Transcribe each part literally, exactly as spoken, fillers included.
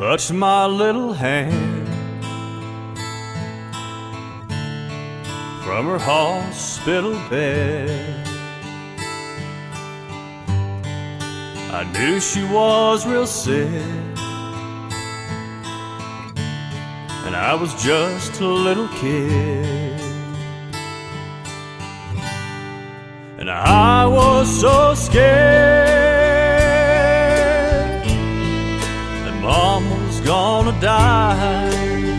touched my little hand from her hospital bed. I knew she was real sick, and I was just a little kid. And I was so scared that Mom was gonna die,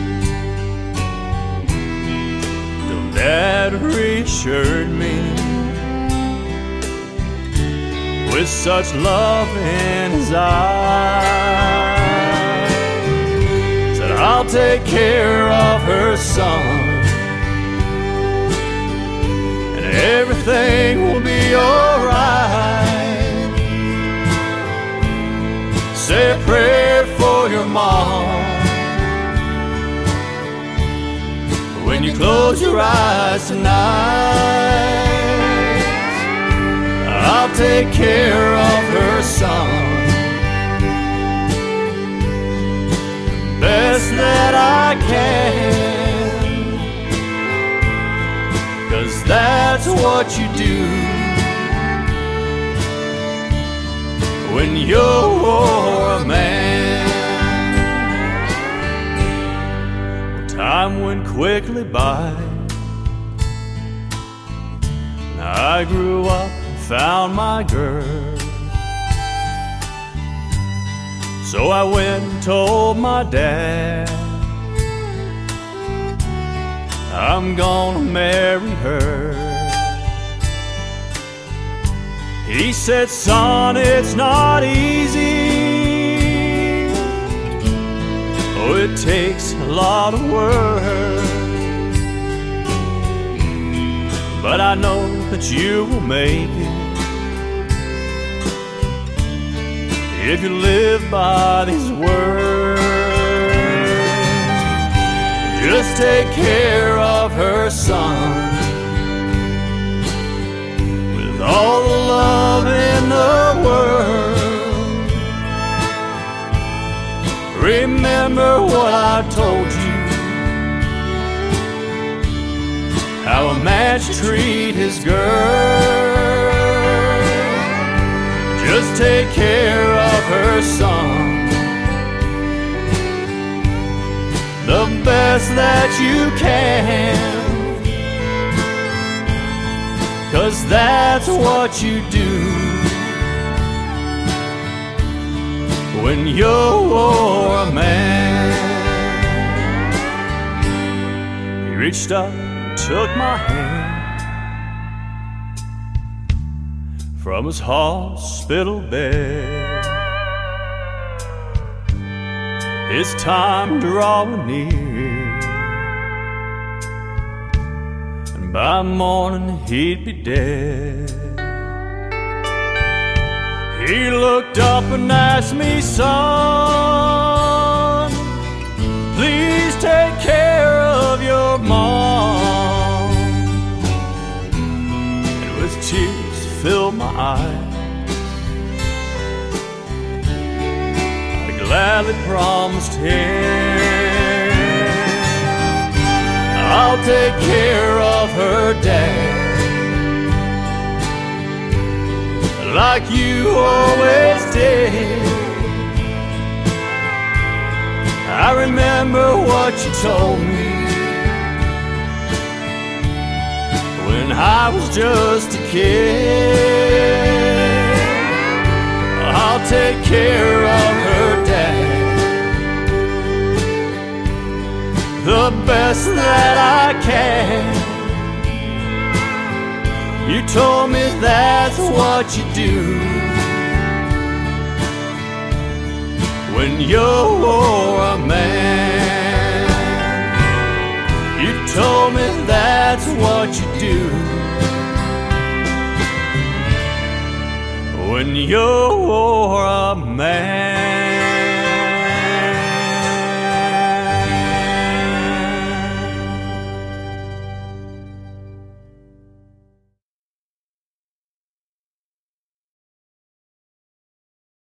till Dad reassured me with such love in his eyes. Said, I'll take care of her son, and everything will be alright. Say a prayer for your mom when you close your eyes tonight. I'll take care of her son best that I can, 'cause that's what you do when you're a man. Well, time went quickly by, and I grew up, found my girl. So I went and told my dad, I'm gonna marry her. He said, son, it's not easy. Oh, it takes a lot of work, but I know that you will make it if you live by these words. Just take care of her son with all the love in the world. Remember what I told you, how a man should treat his girl. Just take care of her son the best that you can, 'cause that's what you do when you're a man. He reached up, took my hand from his hospital bed. His time drawing near, and by morning he'd be dead. He looked up and asked me, son, please take care of your mom. And with tears filled my eyes, I gladly promised him I'll take care of her dad, like you always did. I remember what you told me when I was just a kid. I'll take care of her dad the best that I can. You told me that's what you do when you're a man. You told me that's what you do when you're a man.